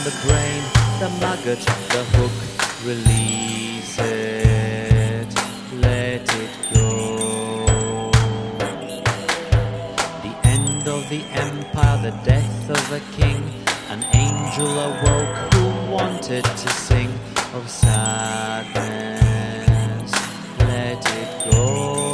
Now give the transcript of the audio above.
the brain, the maggot, the hook, release it, let it go. The end of the empire, the death of a king, an angel awoke who wanted to sing of sadness, let it go.